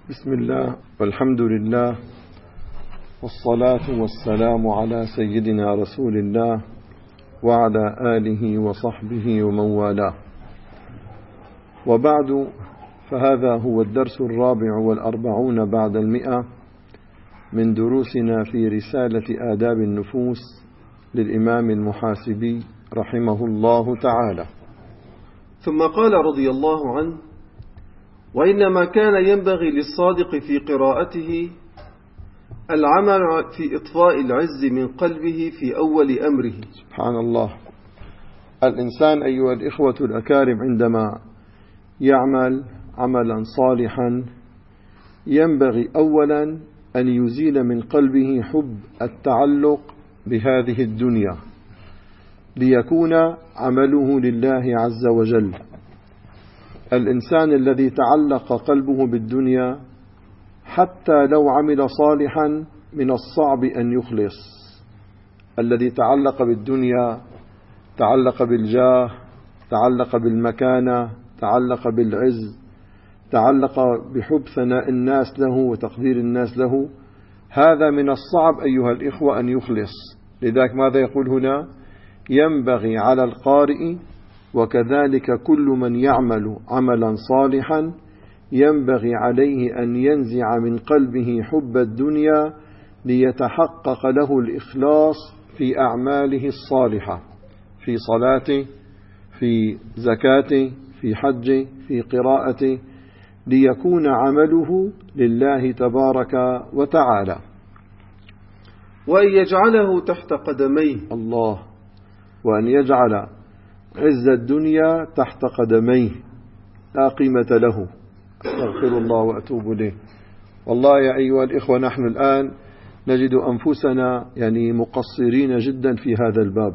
بسم الله والحمد لله والصلاة والسلام على سيدنا رسول الله وعلى آله وصحبه ومن والاه، وبعد، فهذا هو الدرس 44 بعد 100 من دروسنا في رسالة آداب النفوس للإمام المحاسبي رحمه الله تعالى. ثم قال رضي الله عنه: وإنما كان ينبغي للصادق في قراءته العمل في إطفاء العز من قلبه في أول أمره. سبحان الله. الإنسان أيها الإخوة الأكارم عندما يعمل عملا صالحا ينبغي أولا أن يزيل من قلبه حب التعلق بهذه الدنيا، ليكون عمله لله عز وجل. الإنسان الذي تعلق قلبه بالدنيا حتى لو عمل صالحا من الصعب أن يخلص. الذي تعلق بالدنيا تعلق بالجاه، تعلق بالمكانة، تعلق بالعز، تعلق بحب ثناء الناس له وتقدير الناس له، هذا من الصعب أيها الإخوة أن يخلص. لذلك ماذا يقول هنا؟ ينبغي على القارئ وكذلك كل من يعمل عملا صالحا ينبغي عليه أن ينزع من قلبه حب الدنيا ليتحقق له الإخلاص في أعماله الصالحة، في صلاته، في زكاته، في حجه، في قراءته، ليكون عمله لله تبارك وتعالى. وأن يجعله تحت قدميه. الله، وأن يجعل عز الدنيا تحت قدميه لا قيمة له. أستغفر الله وأتوب إليه. والله يا أيها الإخوة، نحن الآن نجد أنفسنا مقصرين جدا في هذا الباب.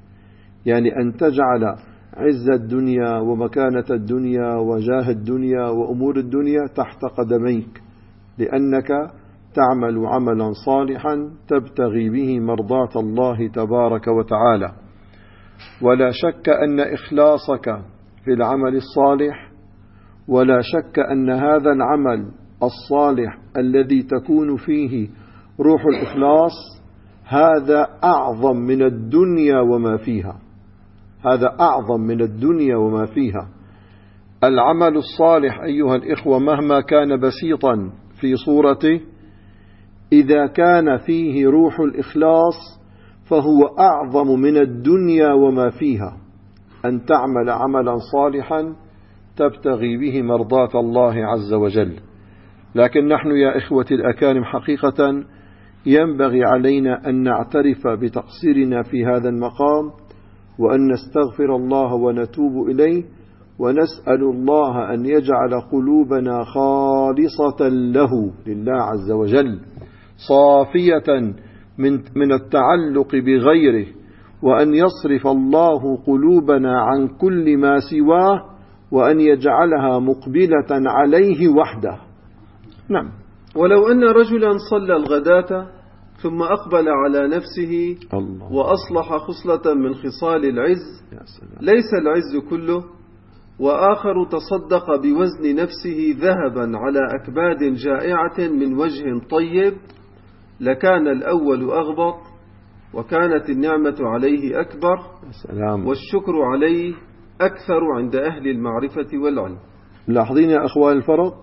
أن تجعل عز الدنيا ومكانة الدنيا وجاه الدنيا وأمور الدنيا تحت قدميك، لأنك تعمل عملا صالحا تبتغي به مرضاة الله تبارك وتعالى. ولا شك أن إخلاصك في العمل الصالح، ولا شك أن هذا العمل الصالح الذي تكون فيه روح الإخلاص هذا أعظم من الدنيا وما فيها. هذا أعظم من الدنيا وما فيها. العمل الصالح أيها الإخوة مهما كان بسيطا في صورته، إذا كان فيه روح الإخلاص فهو أعظم من الدنيا وما فيها. أن تعمل عملا صالحا تبتغي به مرضاة الله عز وجل. لكن نحن يا إخوتي الأكارم حقيقة ينبغي علينا أن نعترف بتقصيرنا في هذا المقام، وأن نستغفر الله ونتوب إليه، ونسأل الله أن يجعل قلوبنا خالصة له لله عز وجل، صافية من التعلق بغيره، وأن يصرف الله قلوبنا عن كل ما سواه، وأن يجعلها مقبلة عليه وحده. نعم. ولو أن رجلا صلى الغداة ثم أقبل على نفسه الله، وأصلح خصلة من خصال العز، ليس العز كله، وآخر تصدق بوزن نفسه ذهبا على أكباد جائعة من وجه طيب، لكان الأول أغبط، وكانت النعمة عليه أكبر، والشكر عليه أكثر عند أهل المعرفة والعلم. لاحظين يا أخوان الفرق؟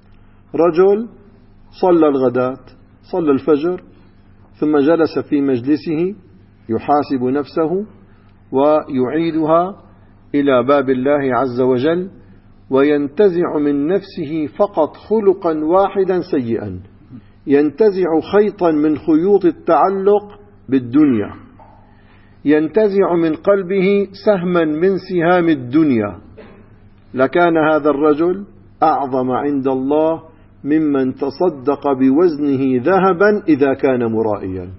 رجل صلى الغداة، صلى الفجر، ثم جلس في مجلسه يحاسب نفسه ويعيدها إلى باب الله عز وجل، وينتزع من نفسه فقط خلقا واحدا سيئا، ينتزع خيطا من خيوط التعلق بالدنيا، ينتزع من قلبه سهما من سهام الدنيا، لكان هذا الرجل أعظم عند الله ممن تصدق بوزنه ذهبا إذا كان مرائيا.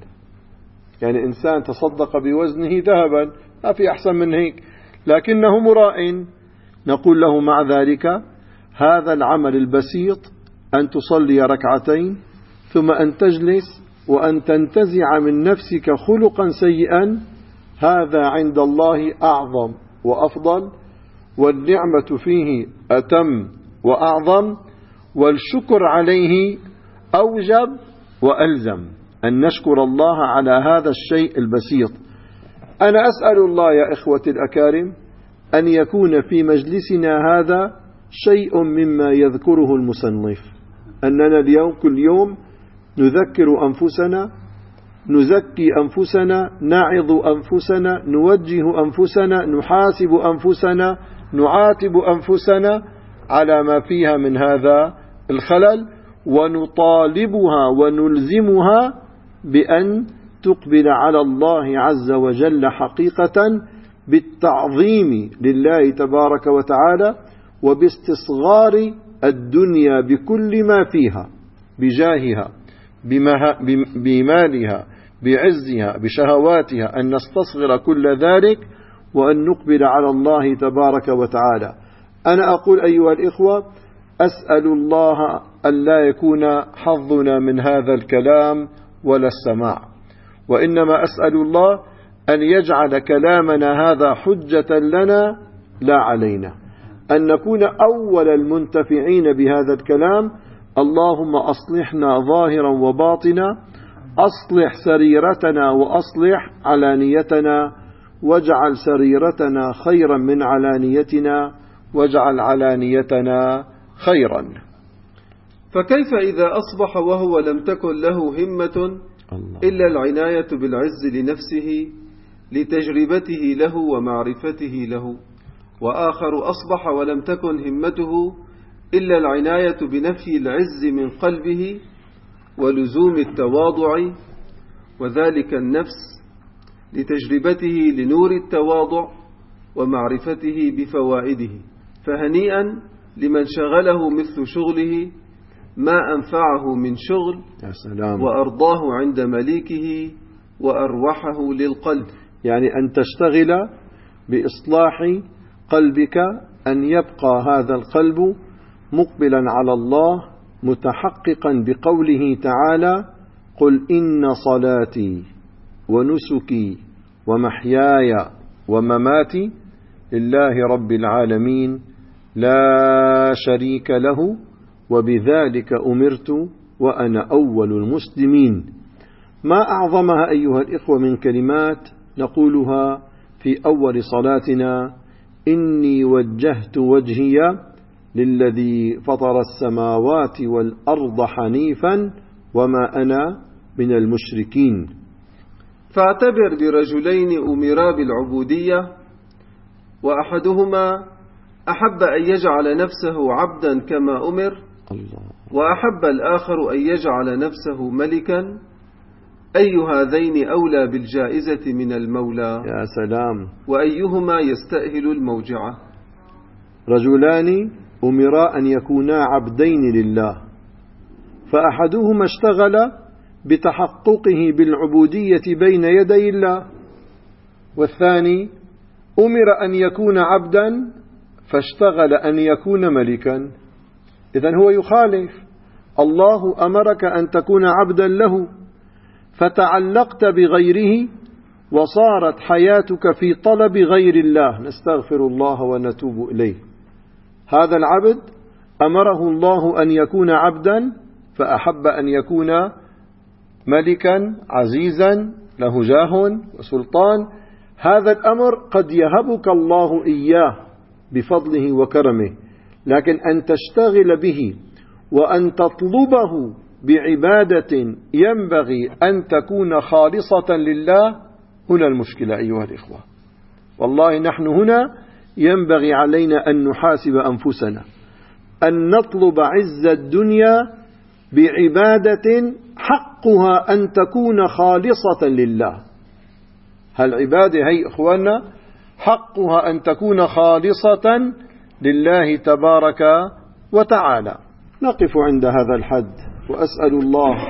إنسان تصدق بوزنه ذهبا ما في أحسن من هيك، لكنه مراء، نقول له مع ذلك هذا العمل البسيط أن تصلي ركعتين ثم أن تجلس وأن تنتزع من نفسك خلقا سيئا، هذا عند الله أعظم وأفضل، والنعمة فيه أتم وأعظم، والشكر عليه أوجب وألزم أن نشكر الله على هذا الشيء البسيط. أنا أسأل الله يا إخوتي الأكارم أن يكون في مجلسنا هذا شيء مما يذكره المصنف، أننا اليوم كل يوم نذكر أنفسنا، نزكي أنفسنا، نعظ أنفسنا، نوجه أنفسنا، نحاسب أنفسنا، نعاتب أنفسنا على ما فيها من هذا الخلل، ونطالبها ونلزمها بأن تقبل على الله عز وجل حقيقة بالتعظيم لله تبارك وتعالى، وباستصغار الدنيا بكل ما فيها، بجاهها، بمالها، بعزها، بشهواتها، أن نستصغر كل ذلك وأن نقبل على الله تبارك وتعالى. أنا أقول أيها الإخوة، أسأل الله أن لا يكون حظنا من هذا الكلام ولا السماع، وإنما أسأل الله أن يجعل كلامنا هذا حجة لنا لا علينا، أن نكون أول المنتفعين بهذا الكلام. اللهم أصلحنا ظاهرا وباطنا، أصلح سريرتنا وأصلح علانيتنا، واجعل سريرتنا خيرا من علانيتنا، واجعل علانيتنا خيرا. فكيف إذا أصبح وهو لم تكن له همة إلا العناية بالعز لنفسه لتجربته له ومعرفته له، وآخر أصبح ولم تكن همته إلا العناية بنفي العز من قلبه ولزوم التواضع، وذلك النفس لتجربته لنور التواضع ومعرفته بفوائده. فهنيئا لمن شغله مثل شغله ما أنفعه من شغل، يا سلام، وأرضاه عند مليكه وأروحه للقلب. يعني أن تشتغل بإصلاح قلبك، أن يبقى هذا القلب مقبلا على الله متحققا بقوله تعالى: قل إن صلاتي ونسكي ومحياي ومماتي لله رب العالمين لا شريك له وبذلك أمرت وأنا أول المسلمين. ما أعظمها أيها الإخوة من كلمات نقولها في أول صلاتنا: إني وجهت وجهي للذي فطر السماوات والأرض حنيفا وما أنا من المشركين. فاعتبر برجلين أمرا بالعبودية، وأحدهما أحب أن يجعل نفسه عبدا كما أمر، وأحب الآخر أن يجعل نفسه ملكا. أي هذين أولى بالجائزة من المولى؟ يا سلام. وأيهما يستأهل الموجعة؟ رجلان أمرا أن يكونا عبدين لله، فأحدهما اشتغل بتحققه بالعبودية بين يدي الله، والثاني أمر أن يكون عبدا فاشتغل أن يكون ملكا. إذن هو يخالف. الله أمرك أن تكون عبدا له، فتعلقت بغيره وصارت حياتك في طلب غير الله. نستغفر الله ونتوب إليه. هذا العبد أمره الله أن يكون عبدا، فأحب أن يكون ملكا عزيزا له جاه وسلطان. هذا الأمر قد يهبك الله إياه بفضله وكرمه، لكن أن تشتغل به وأن تطلبه بعبادة ينبغي أن تكون خالصة لله، هنا المشكلة أيها الإخوة. والله نحن هنا ينبغي علينا أن نحاسب أنفسنا، أن نطلب عز الدنيا بعبادة حقها أن تكون خالصة لله. هالعبادة هي إخواننا حقها أن تكون خالصة لله تبارك وتعالى. نقف عند هذا الحد، وأسأل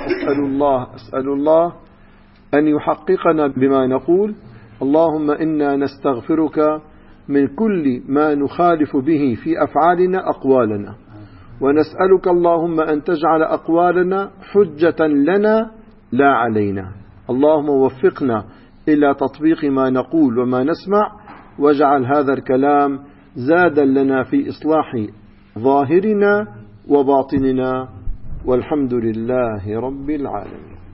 الله أن يحققنا بما نقول. اللهم إنا نستغفرك من كل ما نخالف به في أفعالنا أقوالنا، ونسألك اللهم أن تجعل أقوالنا حجة لنا لا علينا. اللهم وفقنا إلى تطبيق ما نقول وما نسمع، واجعل هذا الكلام زادا لنا في إصلاح ظاهرنا وباطننا، والحمد لله رب العالمين.